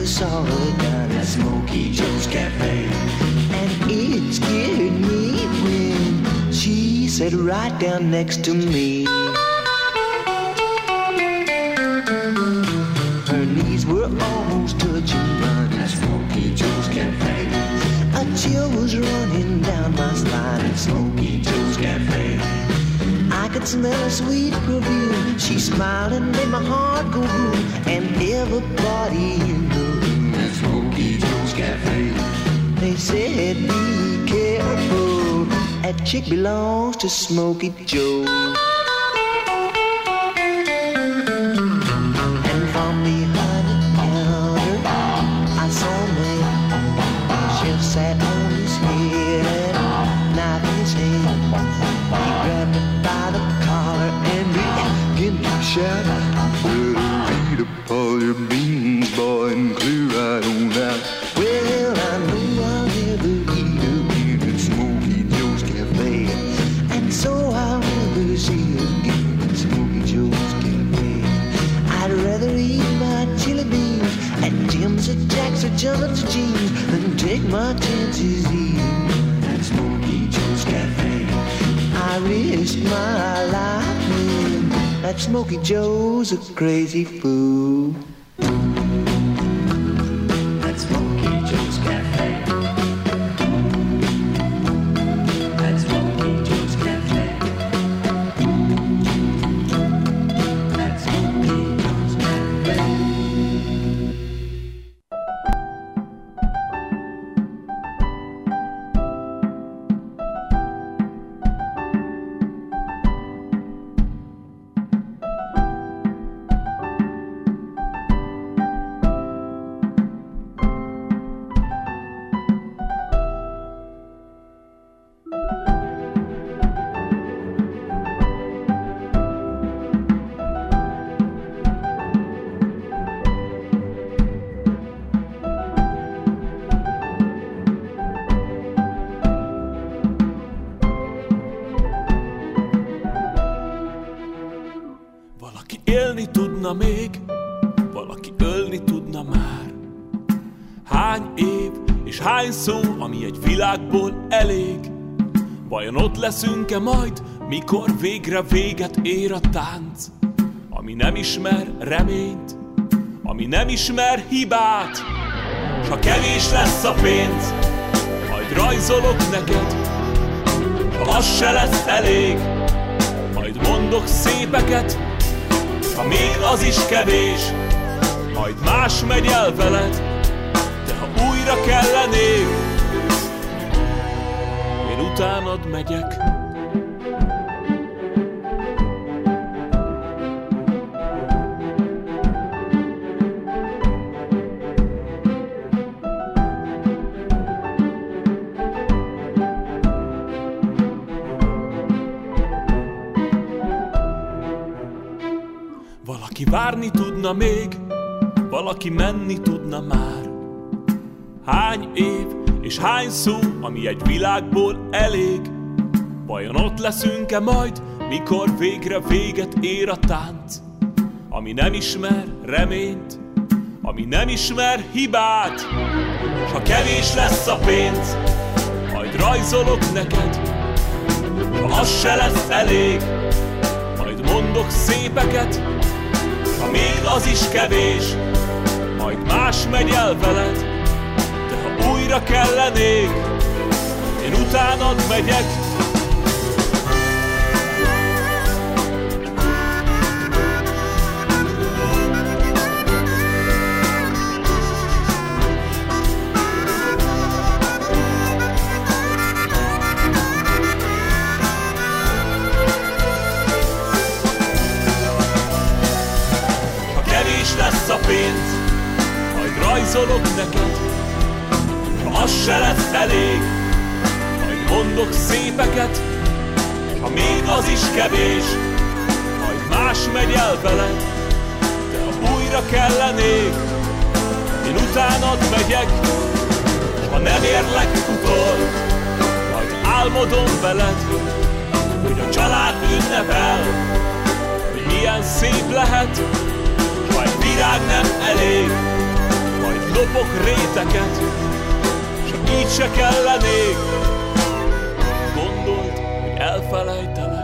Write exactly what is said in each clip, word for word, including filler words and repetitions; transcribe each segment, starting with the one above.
never saw her down at Smokey Joe's Cafe. And it scared me when she sat right down next to me. Her knees were almost touching down at Smokey Joe's Cafe. A chill was running down my spine at Smokey Joe's Cafe. I could smell her sweet perfume. She smiled and made my heart go boom. And everybody in the room at Smokey Joe's Cafe, they said be careful, that chick belongs to Smokey Joe. And from behind the counter I saw a man. Chef sat on his head and knife in his hand. He grabbed me by the collar and began to shout, well, eat up all your beans, boy, and clear right on out. Well, I know I'll never eat again at Smokey Joe's Cafe, and so I'll never see again at Smokey Joe's Cafe. I'd rather eat my chili beans at Jim's or Jack's or John's or Jean's than take my chances eating at Smokey Joe's Cafe. I risk my life, man, that Smokey Joe's a crazy fool. At Smokey Joe's Cafe. At Smokey Joe's Cafe. At Smokey Joe's Cafe. Élni tudna még, valaki ölni tudna már. Hány év és hány szó, ami egy világból elég. Vajon ott leszünk-e majd, mikor végre véget ér a tánc? Ami nem ismer reményt, ami nem ismer hibát. S ha kevés lesz a pénz, majd rajzolok neked. Ha az se lesz elég, majd mondok szépeket. Ha még az is kevés, majd más megy el veled. De ha újra kellenék, én utánad megyek. Valaki várni tudna még, valaki menni tudna már. Hány év és hány szó, ami egy világból elég. Vajon ott leszünk-e majd, mikor végre véget ér a tánc? Ami nem ismer reményt, ami nem ismer hibát. S ha kevés lesz a pénz, majd rajzolok neked. Ha az se lesz elég, majd mondok szépeket. Ha még az is kevés, majd más megy el veled. De ha újra kellenék, én utánad megyek. Lesz a pénz, majd rajzolok neked. Ha az se lesz elég, majd mondok szépeket. Ha még az is kevés, majd más megy el veled. De ha újra kellenék, én utánad megyek. Ha nem érlek utol, majd álmodom veled, hogy a család ünnepel, hogy milyen szép lehet. Majd virág nem elég, majd lopok réteket, s ha így se kellenék, gondold, hogy elfelejtelek.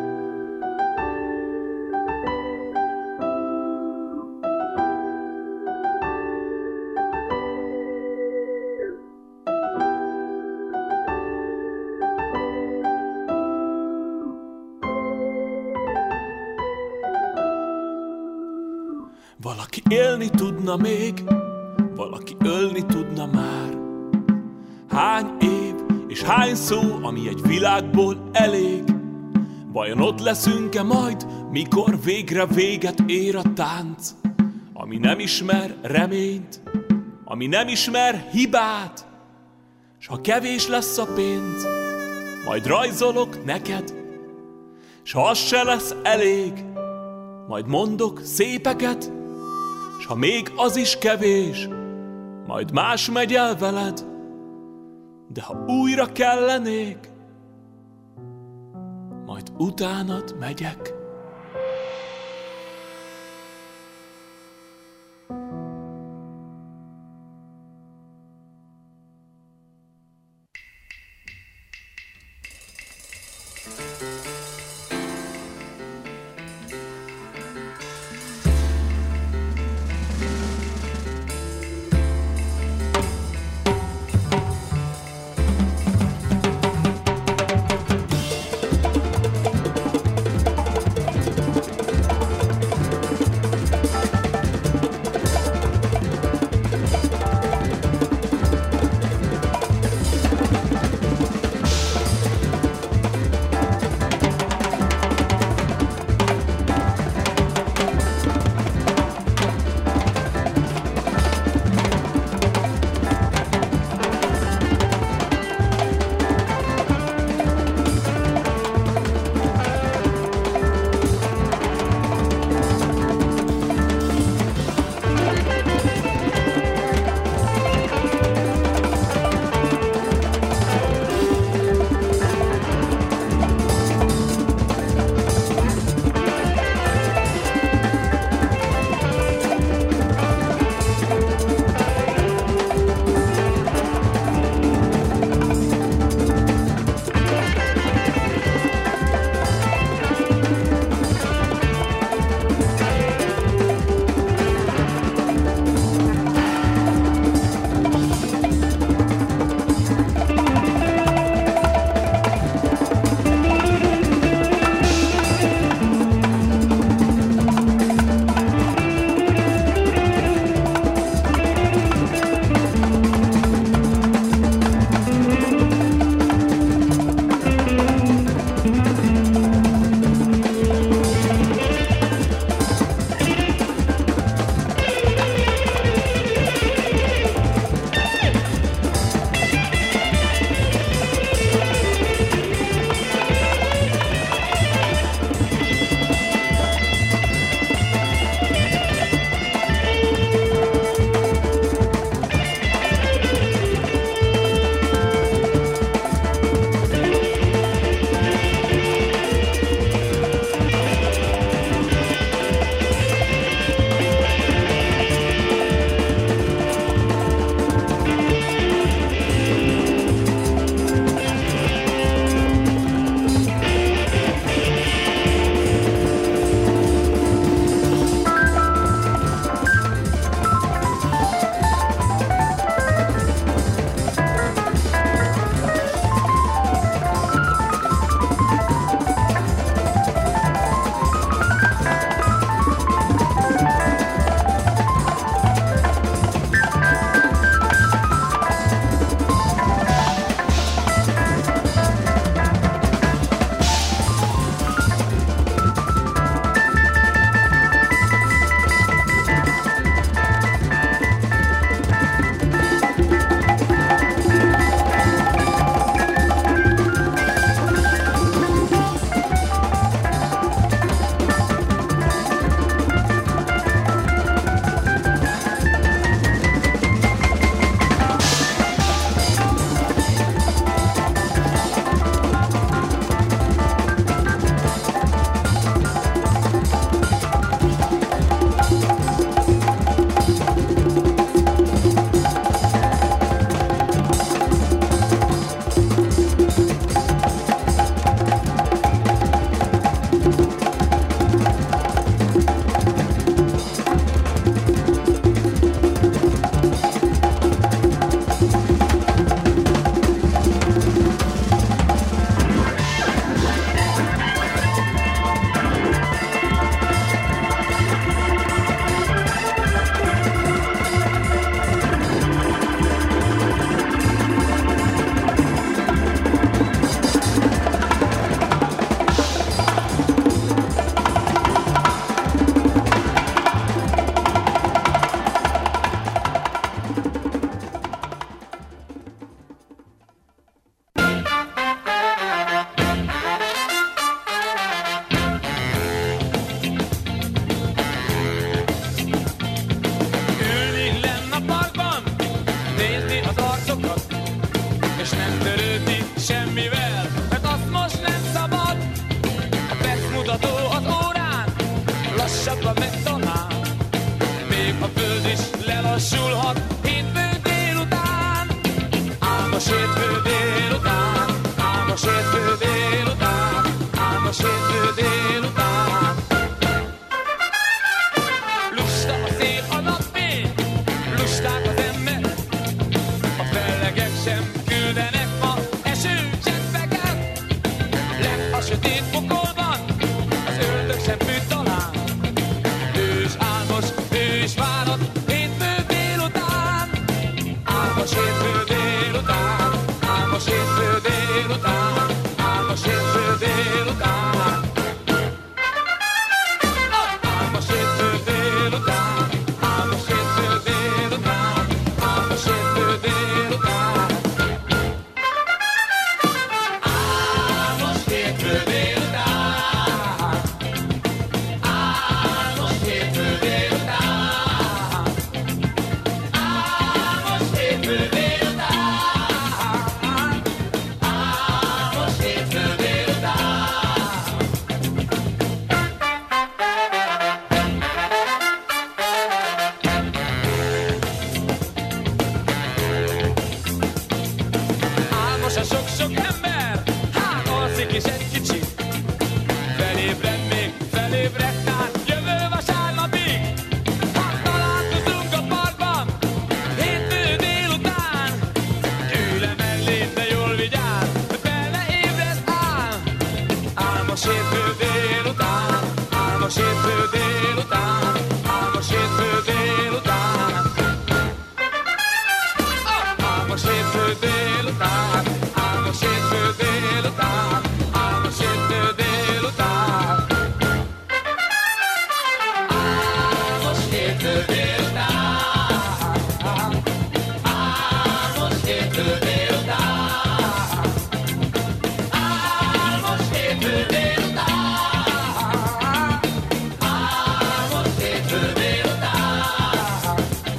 Valaki élni tudna még, valaki ölni tudna már. Hány év és hány szó, ami egy világból elég? Vajon ott leszünk-e majd, mikor végre véget ér a tánc? Ami nem ismer reményt, ami nem ismer hibát. S ha kevés lesz a pénz, majd rajzolok neked. S ha az se lesz elég, majd mondok szépeket. S ha még az is kevés, majd más megy el veled. De ha újra kellenék, majd utánad megyek. lassulhat hétfő délután. Álmos hétfő délután, álmos hétfő délután, álmos hétfő délután. Lusta a szél, a napfény, lusták az emberek, a fellegek sem küldenek ma esőcseppeket. Lent a sötét pokolban, az ördög sem fűt talán. Ő is álmos, ő is várat, hétfő délután. Álmos hétfő délután, álmos hétfő délután, álmos hétfő délután. Álmos hétfő délután, álmos hétfő délután, álmos hétfő délután. Álmos hétfő délután, álmos hétfő délután, álmos hétfő délután, álmos hétfő Álmos a sok-sok ember, hát alszik is egy kicsit. Felébred még, felébred tán, jövő vasárnapig. Hát találkozunk a parkban, hétfő délután. Ül le mellé, de jól vigyázz, hogy bele ébred áll. Álmos hétfő délután, álmos hétfő délután, álmos hétfő délután. Álmos hétfő délután, álmos hétfő délután, álmos hétfő délután. Álmos hétfő délután, álmos hétfő délután, álmos hétfő délután, álmos hétfő délután.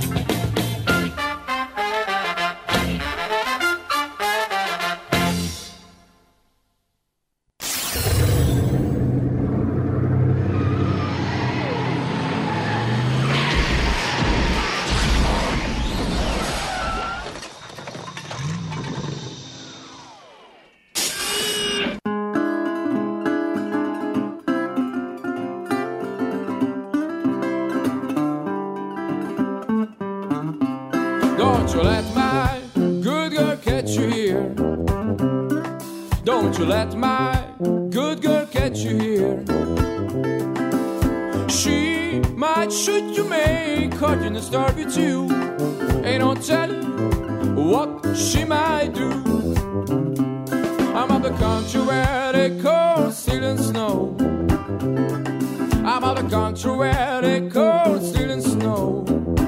Don't you let my good girl catch you here. Don't you let my good girl catch you here. She might shoot you, make heart in the start with you. Ain't no telling what she might do. I'm of the country where they cold steel and snow. I'm of the country where they cold steel and snow.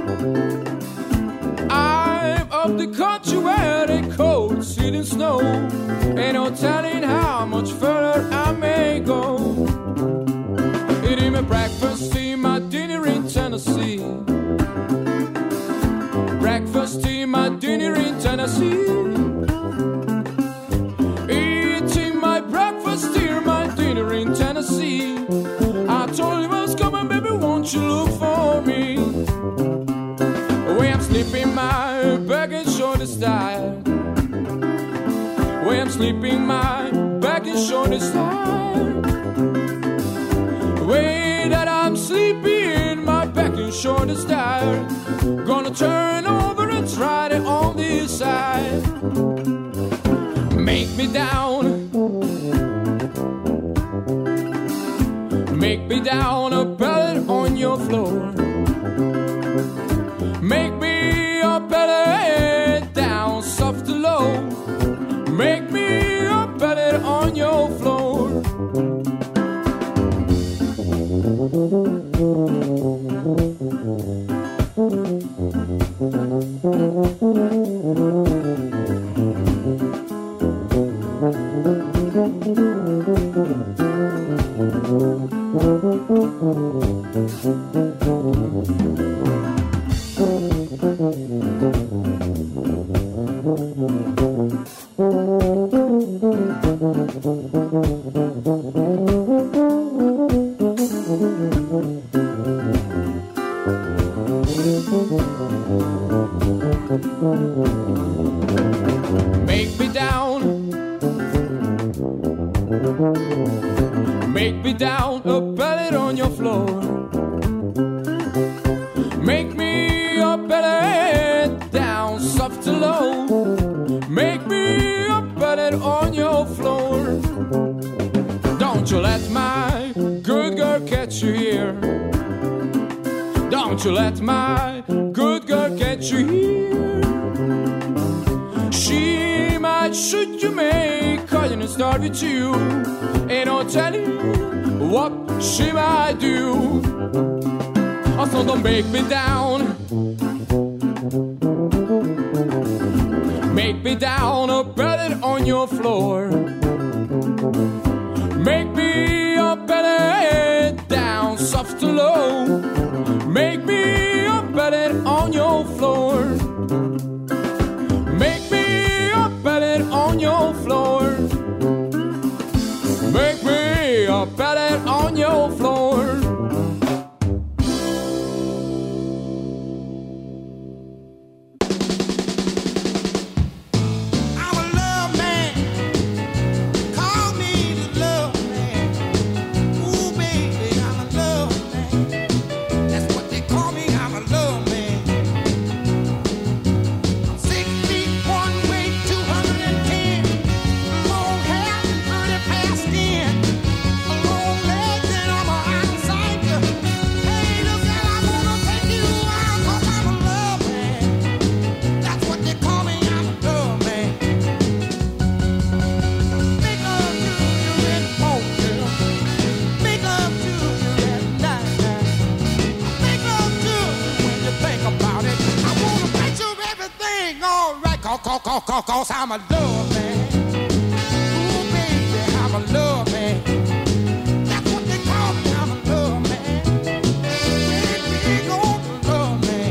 I'm of the country where they cold steel and snow. Ain't no telling how much further I may go. Eating my breakfast, tea, my dinner in Tennessee. Breakfast, tea, my dinner in Tennessee. Eating my breakfast, tea, my dinner in Tennessee. I told you I was coming, baby, won't you look for me? Way I'm sleeping, my back and shoulders tired. Way I'm sleeping, my back and shoulders tired. Way that I'm sleeping, my back and shoulders tired. Gonna turn over and try it on this side. Make me down, make me down a pellet on your floor. Make me a pellet down soft to low. Make me a pellet on your floor. Make me down, make me down a pellet on your floor. Make me a pellet down soft to low. Make me a pellet on your floor. Don't you let my good girl catch you here. Don't you let my good girl catch you here. She might shoot you, make call you and start with you. Ain't no telling what she might do. So don't make me down. Make me down a pellet on your floor. Make me a pellet down soft to low. Make me a pellet on your floor. Make me a pellet on your floor. Make me a pellet on your floor. Cause I'm a love man. Ooh, baby, I'm a love man. That's what they call me, I'm a love man. Big old love man.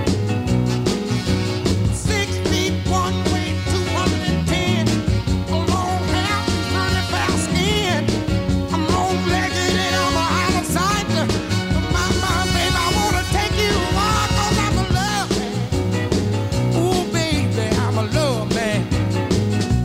Six feet, one weight, two hundred ten. A long hair, honey fair skin. I'm long-legged and I'm a outsider. My, my, baby, I wanna take you on, cause I'm a love man. Ooh, baby, I'm a love man.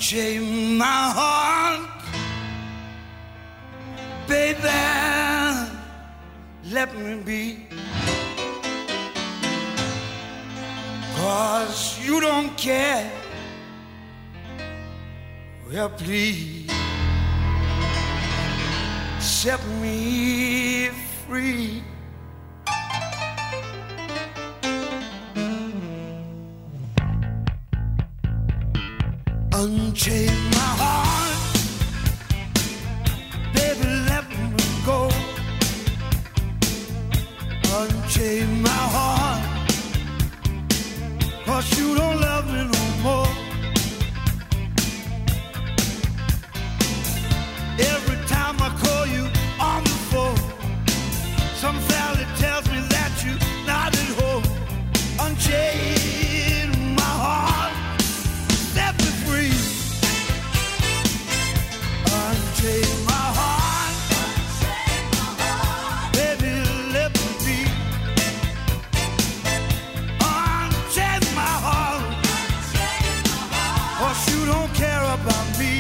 unchain my heart, baby, let me be. 'Cause you don't care. Well, please set me free. Unchain my heart, baby, let me go. Unchain my heart, 'cause you don't love me no more. Every time I call you on the phone, some fella tells me that you're not at home. Unchain my heart, set me free. Unchain my heart, baby, let me be. Unchain my heart, 'cause you don't care about me.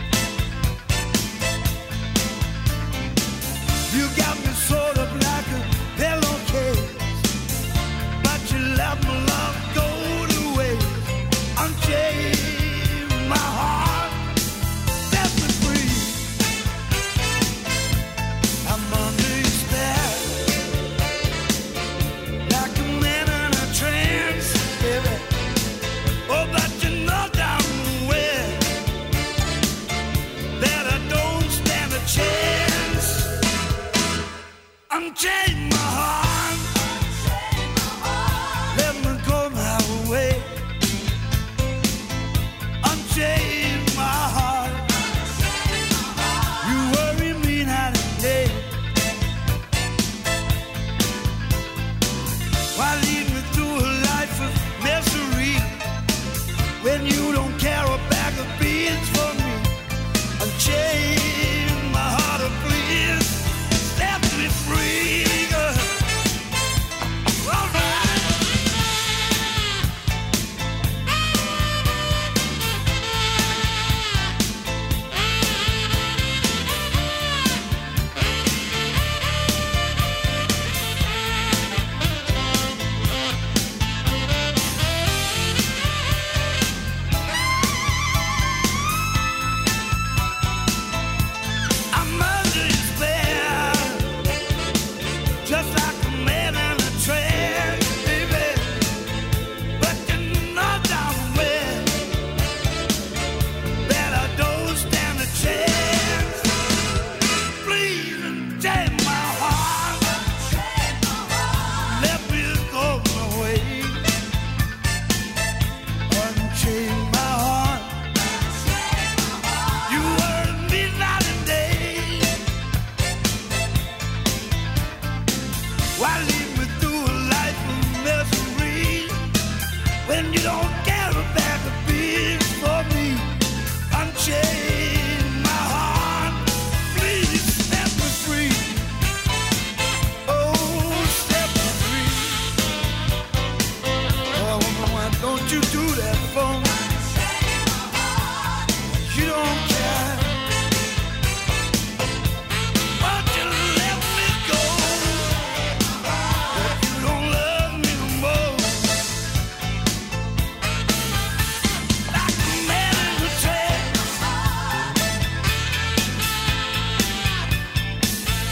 You got me sort of like a pillowcase, but you let my love go to waste. Unchain my heart, set me free. I'm under your spell, like a man in a trance, baby. Oh, but you know damn well that I don't stand a chance. Unchain my heart, let me go my way. Unchain my heart, you worry me night and day. Why lead me through a life of misery when you don't care a bag of beans for me? Unchain my heart, oh please, set me free. All right. I'm under your spell, just like a man in a trance, baby. But you know damn well that I don't stand a chance. Please unchain my heart, let me go my way. Unchain my heart, you worry me night and day. Why lead me through a life of misery when you don't